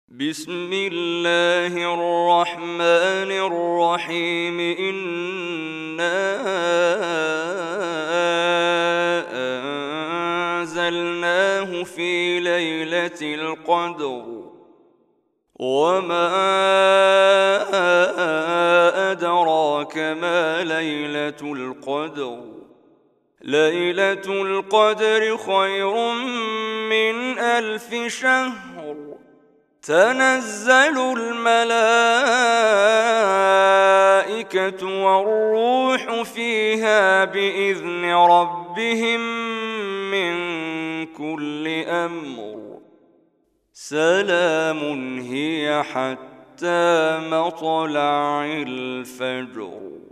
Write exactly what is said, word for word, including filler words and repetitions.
بسم الله الرحمن الرحيم إنا أنزلناه في ليلة القدر وما أدراك ما ليلة القدر ليلة القدر خير من ألف شهر تنزل الملائكة والروح فيها بإذن ربهم من كل أمر سلام هي حتى مطلع الفجر.